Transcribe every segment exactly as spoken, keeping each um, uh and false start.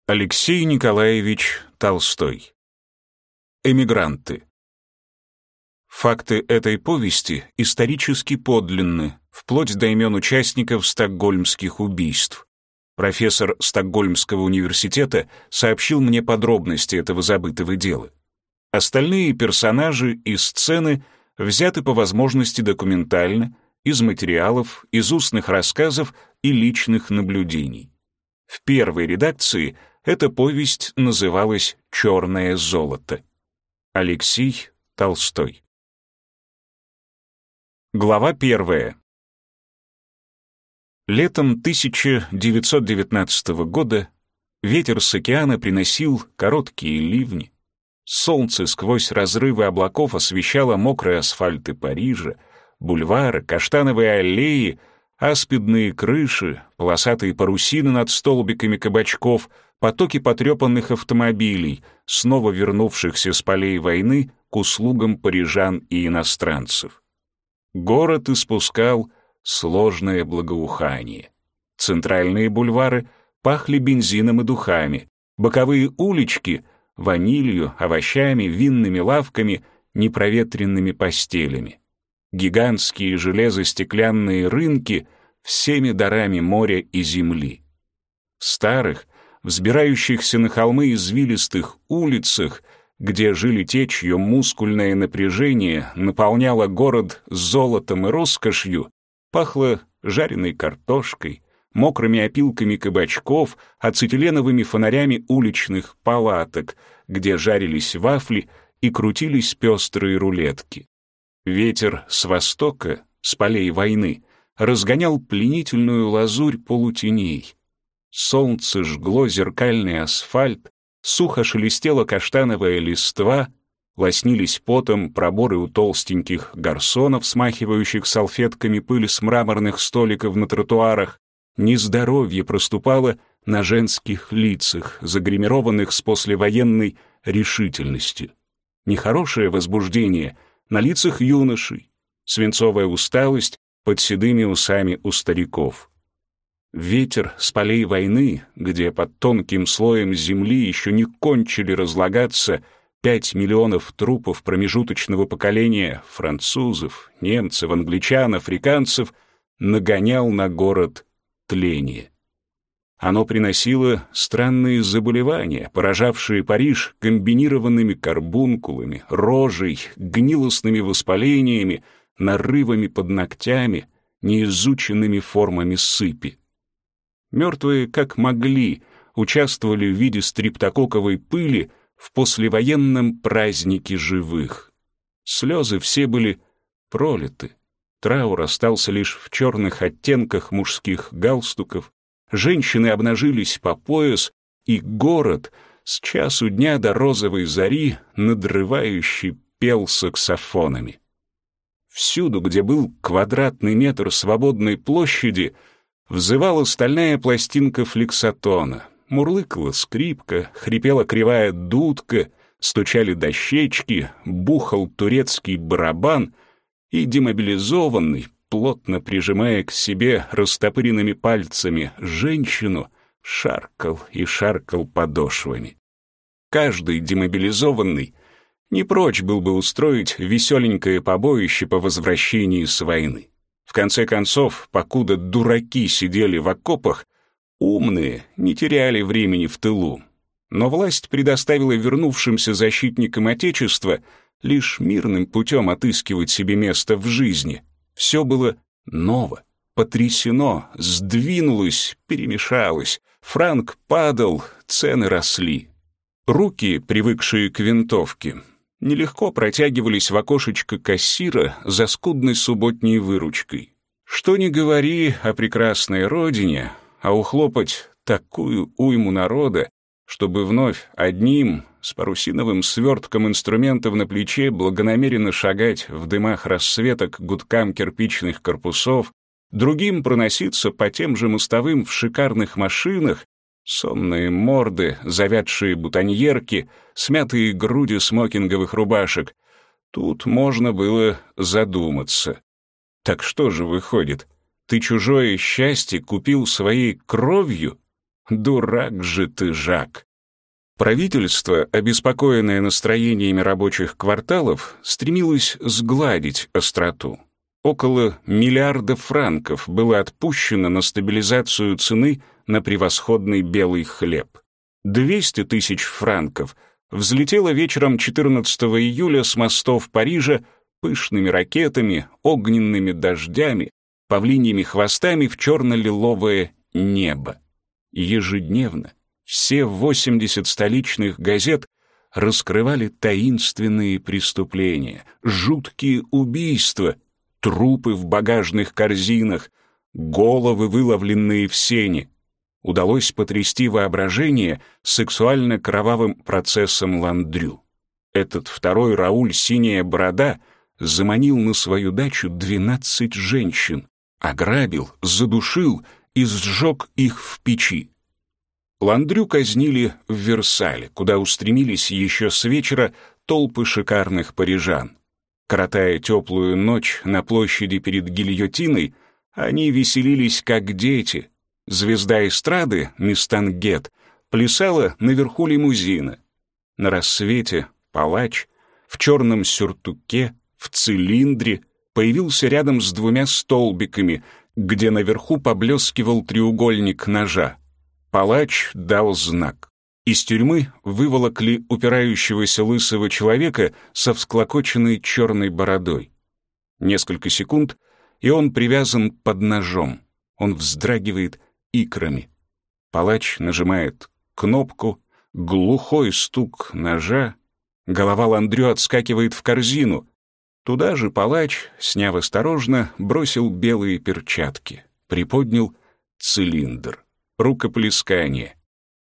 Алексей Николаевич Толстой. Эмигранты. Факты этой повести исторически подлинны, вплоть до имен участников стокгольмских убийств. Профессор Стокгольмского университета сообщил мне подробности этого забытого дела. Остальные персонажи и сцены взяты по возможности документально, из материалов, из устных рассказов и личных наблюдений. В первой редакции эта повесть называлась «Черное золото». Алексей Толстой. Глава первая. Летом тысяча девятьсот девятнадцатого года ветер с океана приносил короткие ливни. Солнце сквозь разрывы облаков освещало мокрые асфальты Парижа, бульвары, каштановые аллеи, аспидные крыши, полосатые парусины над столбиками кабачков, потоки потрепанных автомобилей, снова вернувшихся с полей войны к услугам парижан и иностранцев. Город испускал сложное благоухание. Центральные бульвары пахли бензином и духами, боковые улички — ванилью, овощами, винными лавками, непроветренными постелями. Гигантские железо-стеклянные рынки всеми дарами моря и земли. В старых, взбирающихся на холмы извилистых улицах, где жили те, чье мускульное напряжение наполняло город золотом и роскошью, пахло жареной картошкой, мокрыми опилками кабачков, ацетиленовыми фонарями уличных палаток, где жарились вафли и крутились пестрые рулетки. Ветер с востока, с полей войны, разгонял пленительную лазурь полутеней. Солнце жгло зеркальный асфальт, сухо шелестела каштановая листва, лоснились потом проборы у толстеньких гарсонов, смахивающих салфетками пыль с мраморных столиков на тротуарах. Нездоровье проступало на женских лицах, загримированных с послевоенной решительностью. Нехорошее возбуждение на лицах юношей, свинцовая усталость под седыми усами у стариков. Ветер с полей войны, где под тонким слоем земли еще не кончили разлагаться пять миллионов трупов промежуточного поколения французов, немцев, англичан, африканцев, нагонял на город тление. Оно приносило странные заболевания, поражавшие Париж комбинированными карбункулами, рожей, гнилостными воспалениями, нарывами под ногтями, неизученными формами сыпи. Мертвые, как могли, участвовали в виде стрептококковой пыли в послевоенном празднике живых. Слезы все были пролиты. Траур остался лишь в черных оттенках мужских галстуков, женщины обнажились по пояс, и город с часу дня до розовой зари надрывающий пел саксофонами. Всюду, где был квадратный метр свободной площади, взывала стальная пластинка флексотона, мурлыкала скрипка, хрипела кривая дудка, стучали дощечки, бухал турецкий барабан, и демобилизованный, плотно прижимая к себе растопыренными пальцами женщину, шаркал и шаркал подошвами. Каждый демобилизованный не прочь был бы устроить веселенькое побоище по возвращении с войны. В конце концов, покуда дураки сидели в окопах, умные не теряли времени в тылу. Но власть предоставила вернувшимся защитникам Отечества лишь мирным путем отыскивать себе место в жизни. Все было ново, потрясено, сдвинулось, перемешалось. Франк падал, цены росли. Руки, привыкшие к винтовке, нелегко протягивались в окошечко кассира за скудной субботней выручкой. Что ни говори о прекрасной родине, а ухлопать такую уйму народа, чтобы вновь одним с парусиновым свертком инструментов на плече благонамеренно шагать в дымах рассвета к гудкам кирпичных корпусов, другим проноситься по тем же мостовым в шикарных машинах, сонные морды, завядшие бутоньерки, смятые груди смокинговых рубашек. Тут можно было задуматься. Так что же выходит, ты чужое счастье купил своей кровью? Дурак же ты, Жак. Правительство, обеспокоенное настроениями рабочих кварталов, стремилось сгладить остроту. Около миллиарда франков было отпущено на стабилизацию цены на превосходный белый хлеб. двести тысяч франков взлетело вечером четырнадцатого июля с мостов Парижа пышными ракетами, огненными дождями, павлиньими хвостами в черно-лиловое небо. Ежедневно все восемьдесят столичных газет раскрывали таинственные преступления, жуткие убийства, трупы в багажных корзинах, головы, выловленные в сене. Удалось потрясти воображение сексуально-кровавым процессом Ландрю. Этот второй Рауль «Синяя борода» заманил на свою дачу двенадцать женщин, ограбил, задушил и сжег их в печи. Ландрю казнили в Версале, куда устремились еще с вечера толпы шикарных парижан. Коротая теплую ночь на площади перед гильотиной, они веселились как дети. Звезда эстрады, мисс Тангет, плясала наверху лимузина. На рассвете палач в черном сюртуке, в цилиндре, появился рядом с двумя столбиками, где наверху поблескивал треугольник ножа. Палач дал знак. Из тюрьмы выволокли упирающегося лысого человека со всклокоченной черной бородой. Несколько секунд, и он привязан под ножом. Он вздрагивает икрами. Палач нажимает кнопку, глухой стук ножа, голова Ландрю отскакивает в корзину. Туда же палач, сняв осторожно, бросил белые перчатки, приподнял цилиндр. Рукоплескание.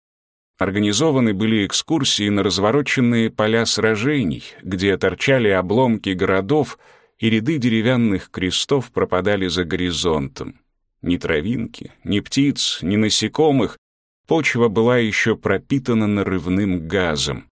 Организованы были экскурсии на развороченные поля сражений, где торчали обломки городов, и ряды деревянных крестов пропадали за горизонтом. Ни травинки, ни птиц, ни насекомых. Почва была еще пропитана нарывным газом.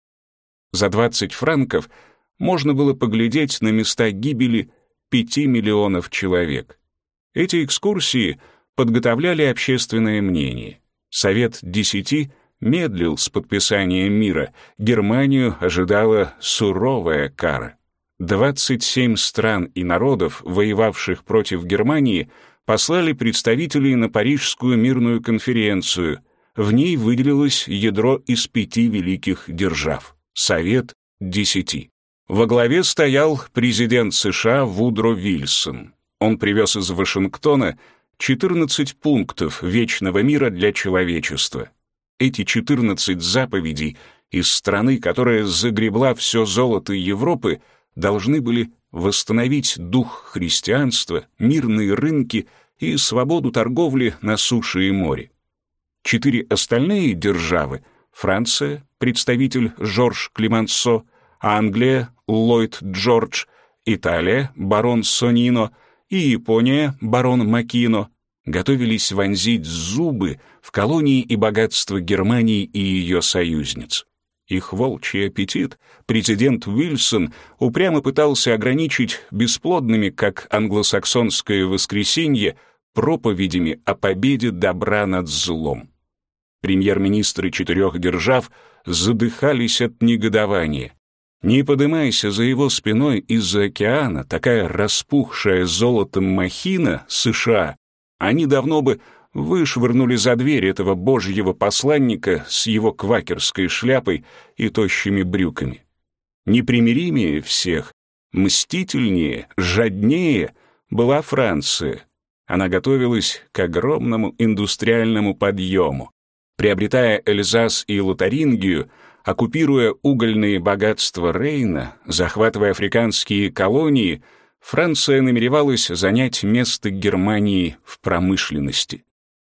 За двадцать франков можно было поглядеть на места гибели пяти миллионов человек. Эти экскурсии подготовляли общественное мнение. Совет десяти медлил с подписанием мира. Германию ожидала суровая кара. двадцать семь стран и народов, воевавших против Германии, послали представителей на Парижскую мирную конференцию. В ней выделилось ядро из пяти великих держав — Совет десяти. Во главе стоял президент США Вудро Вильсон. Он привез из Вашингтона четырнадцать пунктов вечного мира для человечества. Эти четырнадцать заповедей из страны, которая загребла все золото Европы, должны были восстановить дух христианства, мирные рынки и свободу торговли на суше и море. Четыре остальные державы — Франция, представитель Жорж Клемансо, Англия, Ллойд Джордж, Италия, барон Сонино и Япония, барон Макино, готовились вонзить зубы в колонии и богатство Германии и ее союзниц. Их волчий аппетит президент Уилсон упрямо пытался ограничить бесплодными, как англосаксонское воскресенье, проповедями о победе добра над злом. Премьер-министры четырех держав задыхались от негодования. Не подымайся за его спиной из-за океана такая распухшая золотом махина США, они давно бы вышвырнули за дверь этого божьего посланника с его квакерской шляпой и тощими брюками. Непримиримее всех, мстительнее, жаднее была Франция. Она готовилась к огромному индустриальному подъему. Приобретая Эльзас и Лотарингию, оккупируя угольные богатства Рейна, захватывая африканские колонии, Франция намеревалась занять место Германии в промышленности.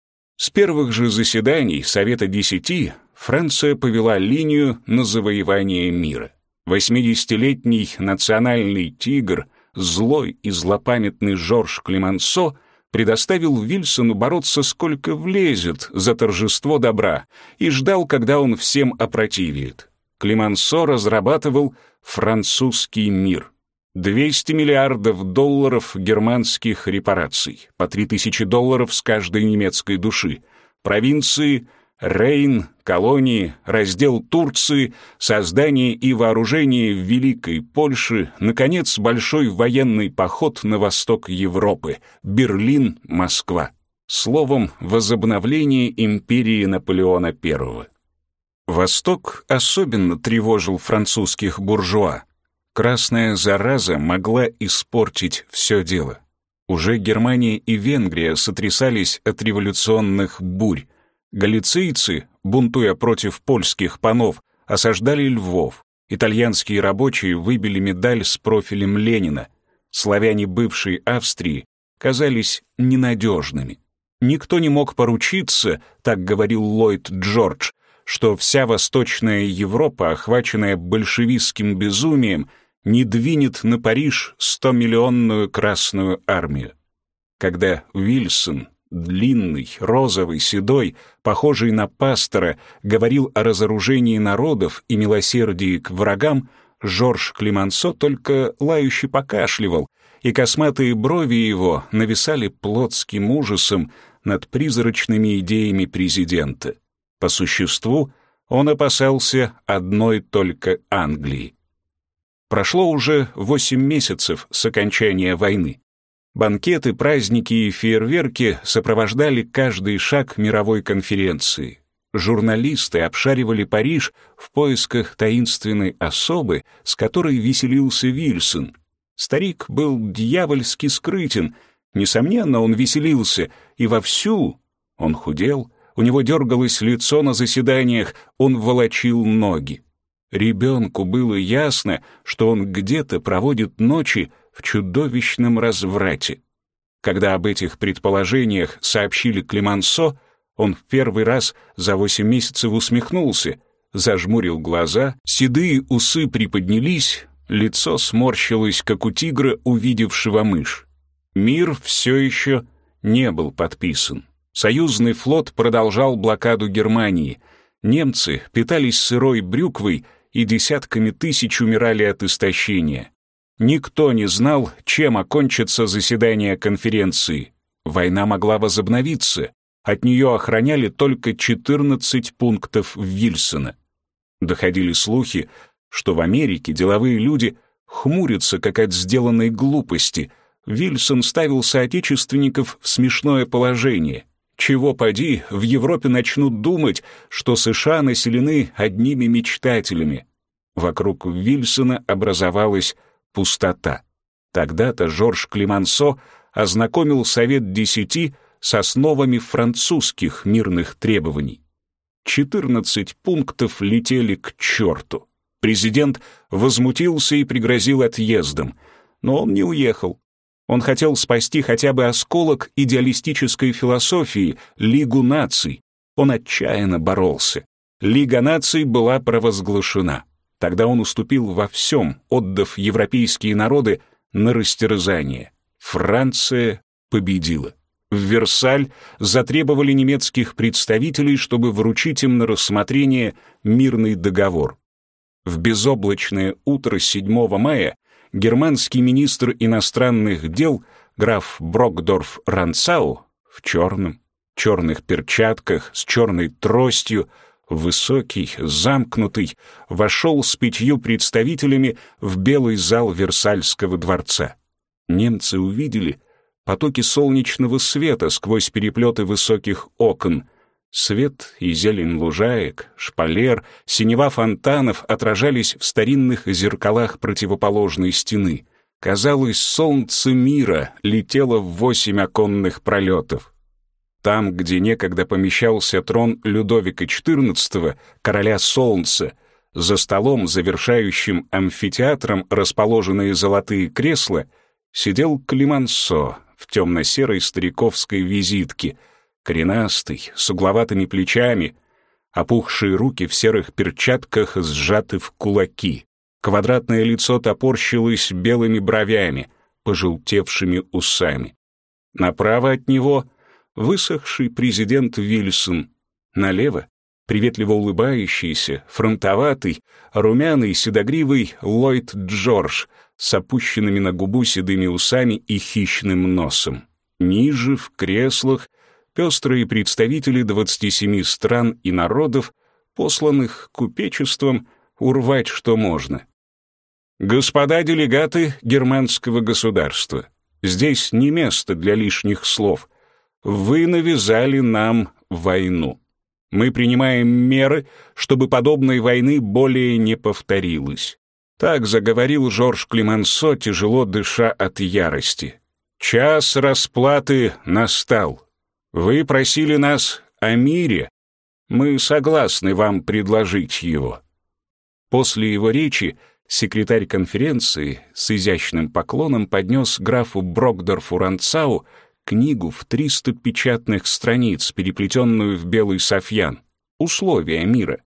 С первых же заседаний Совета десяти Франция повела линию на завоевание мира. Восьмидесятилетний национальный тигр, злой и злопамятный Жорж Клемансо, предоставил Вильсону бороться сколько влезет за торжество добра и ждал, когда он всем опротивит. Клемансо разрабатывал французский мир. двести миллиардов долларов германских репараций, по три тысячи долларов с каждой немецкой души, провинции, Рейн, колонии, раздел Турции, создание и вооружение Великой Польши, наконец, большой военный поход на восток Европы, Берлин, Москва. Словом, возобновление империи Наполеона Первого. Восток особенно тревожил французских буржуа. Красная зараза могла испортить все дело. Уже Германия и Венгрия сотрясались от революционных бурь. Галицийцы, бунтуя против польских панов, осаждали Львов. Итальянские рабочие выбили медаль с профилем Ленина. Славяне бывшей Австрии казались ненадежными. Никто не мог поручиться, так говорил Ллойд Джордж, что вся Восточная Европа, охваченная большевистским безумием, не двинет на Париж стомиллионную Красную армию. Когда Вильсон, длинный, розовый, седой, похожий на пастора, говорил о разоружении народов и милосердии к врагам, Жорж Клемансо только лающе покашливал, и косматые брови его нависали плотским ужасом над призрачными идеями президента. По существу он опасался одной только Англии. Прошло уже восемь месяцев с окончания войны. Банкеты, праздники и фейерверки сопровождали каждый шаг мировой конференции. Журналисты обшаривали Париж в поисках таинственной особы, с которой веселился Вильсон. Старик был дьявольски скрытен. Несомненно, он веселился, и вовсю. Он худел, у него дергалось лицо на заседаниях, он волочил ноги. Ребенку было ясно, что он где-то проводит ночи в чудовищном разврате. Когда об этих предположениях сообщили Клемансо, он в первый раз за восемь месяцев усмехнулся, зажмурил глаза, седые усы приподнялись, лицо сморщилось, как у тигра, увидевшего мышь. Мир все еще не был подписан. Союзный флот продолжал блокаду Германии. Немцы питались сырой брюквой и десятками тысяч умирали от истощения. Никто не знал, чем окончится заседание конференции. Война могла возобновиться. От нее охраняли только четырнадцать пунктов Вильсона. Доходили слухи, что в Америке деловые люди хмурятся, как от сделанной глупости. Вильсон ставил соотечественников в смешное положение. Чего поди, в Европе начнут думать, что США населены одними мечтателями. Вокруг Вильсона образовалась пустота. Тогда-то Жорж Клемансо ознакомил Совет Десяти с основами французских мирных требований. четырнадцать пунктов летели к черту. Президент возмутился и пригрозил отъездом, но он не уехал. Он хотел спасти хотя бы осколок идеалистической философии, Лигу наций. Он отчаянно боролся. Лига наций была провозглашена. Тогда он уступил во всем, отдав европейские народы на растерзание. Франция победила. В Версаль затребовали немецких представителей, чтобы вручить им на рассмотрение мирный договор. В безоблачное утро седьмого мая германский министр иностранных дел граф Брокдорф-Ранцау в черном, черных перчатках, с черной тростью, высокий, замкнутый, вошел с пятью представителями в белый зал Версальского дворца. Немцы увидели потоки солнечного света сквозь переплеты высоких окон. Свет и зелень лужаек, шпалер, синева фонтанов отражались в старинных зеркалах противоположной стены. Казалось, солнце мира летело в восемь оконных пролетов. Там, где некогда помещался трон Людовика четырнадцатого, короля солнца, за столом, завершающим амфитеатром, расположенные золотые кресла, сидел Клемансо в темно-серой стариковской визитке, коренастый, с угловатыми плечами, опухшие руки в серых перчатках сжаты в кулаки. Квадратное лицо топорщилось белыми бровями, пожелтевшими усами. Направо от него высохший президент Вильсон. Налево приветливо улыбающийся, фронтоватый, румяный, седогривый Ллойд Джордж с опущенными на губу седыми усами и хищным носом. Ниже, в креслах, пестрые представители двадцати семи стран и народов, посланных купечеством урвать что можно. Господа делегаты германского государства, здесь не место для лишних слов. Вы навязали нам войну. Мы принимаем меры, чтобы подобной войны более не повторилось. Так заговорил Жорж Клемансо, тяжело дыша от ярости. Час расплаты настал. Вы просили нас о мире. Мы согласны вам предложить его. После его речи секретарь конференции с изящным поклоном поднес графу Брокдорфу Ранцау книгу в триста печатных страниц, переплетенную в белый софьян. Условия мира.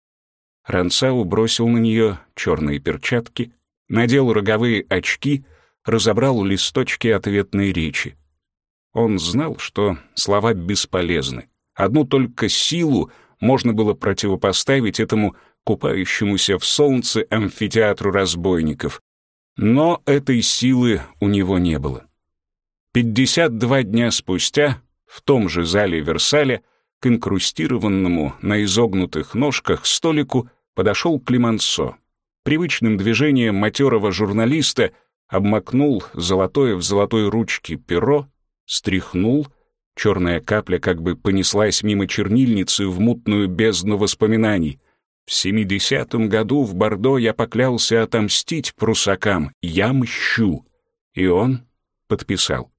Ранцау бросил на нее черные перчатки, надел роговые очки, разобрал листочки ответной речи. Он знал, что слова бесполезны. Одну только силу можно было противопоставить этому купающемуся в солнце амфитеатру разбойников. Но этой силы у него не было. пятьдесят два дня спустя в том же зале Версаля к инкрустированному на изогнутых ножках столику подошел Клемансо. Привычным движением матерого журналиста обмакнул золотое в золотой ручке перо, стряхнул, черная капля как бы понеслась мимо чернильницы в мутную бездну воспоминаний. В семидесятом году в Бордо я поклялся отомстить прусакам, я мщу. И он подписал.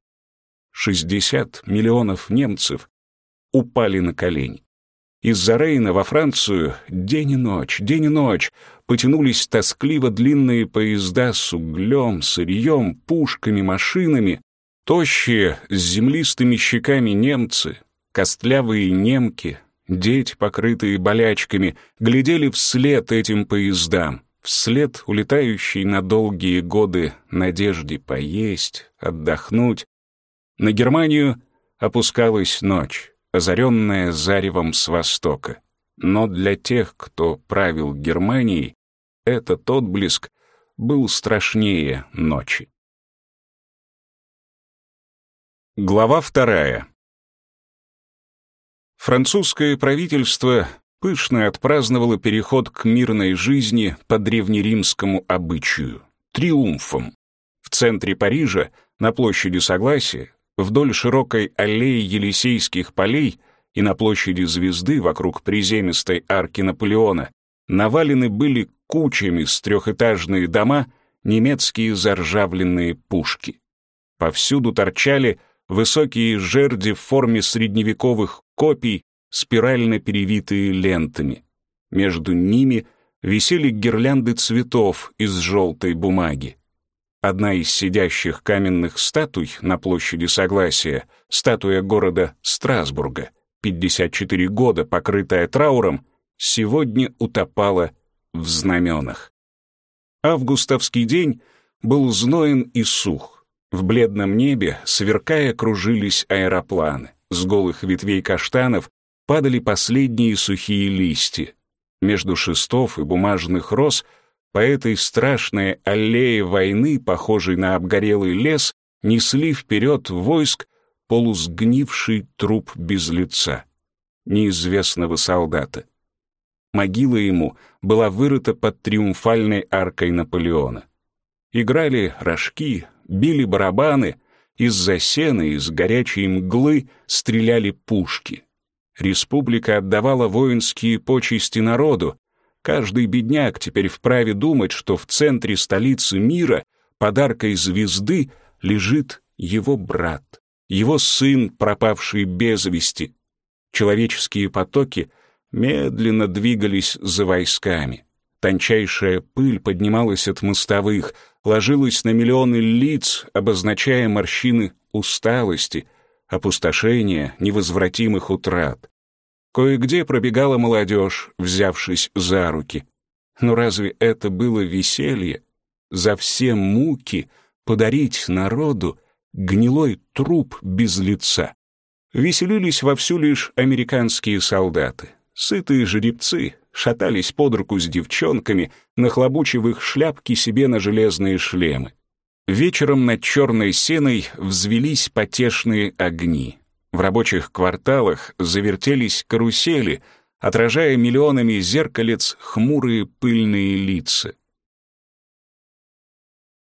шестьдесят миллионов немцев упали на колени. Из-за Рейна во Францию день и ночь, день и ночь потянулись тоскливо длинные поезда с углем, сырьем, пушками, машинами. Тощие, с землистыми щеками немцы, костлявые немки, дети, покрытые болячками, глядели вслед этим поездам, вслед улетающей на долгие годы надежде поесть, отдохнуть. На Германию опускалась ночь, озаренная заревом с востока. Но для тех, кто правил Германией, этот отблеск был страшнее ночи. Глава вторая. Французское правительство пышно отпраздновало переход к мирной жизни по древнеримскому обычаю — триумфом. В центре Парижа, на площади Согласия, вдоль широкой аллеи Елисейских полей и на площади Звезды вокруг приземистой арки Наполеона навалены были кучами с трехэтажные дома немецкие заржавленные пушки. Повсюду торчали высокие жерди в форме средневековых копий, спирально перевитые лентами. Между ними висели гирлянды цветов из желтой бумаги. Одна из сидящих каменных статуй на площади Согласия, статуя города Страсбурга, пятьдесят четыре года покрытая трауром, сегодня утопала в знаменах. Августовский день был зноен и сух. В бледном небе, сверкая, кружились аэропланы. С голых ветвей каштанов падали последние сухие листья. Между шестов и бумажных роз по этой страшной аллее войны, похожей на обгорелый лес, несли вперед войск полусгнивший труп без лица, неизвестного солдата. Могила ему была вырыта под триумфальной аркой Наполеона. Играли рожки, били барабаны, из-за сена, из горячей мглы стреляли пушки. Республика отдавала воинские почести народу. Каждый бедняк теперь вправе думать, что в центре столицы мира под аркой Звезды лежит его брат, его сын, пропавший без вести. Человеческие потоки медленно двигались за войсками. Тончайшая пыль поднималась от мостовых, ложилась на миллионы лиц, обозначая морщины усталости, опустошения, невозвратимых утрат. Кое-где пробегала молодежь, взявшись за руки. Но разве это было веселье? За все муки подарить народу гнилой труп без лица. Веселились вовсю лишь американские солдаты. Сытые жеребцы шатались под руку с девчонками, нахлобучив их шляпки себе на железные шлемы. Вечером над черной сеной взвелись потешные огни. В рабочих кварталах завертелись карусели, отражая миллионами зеркалец хмурые пыльные лица.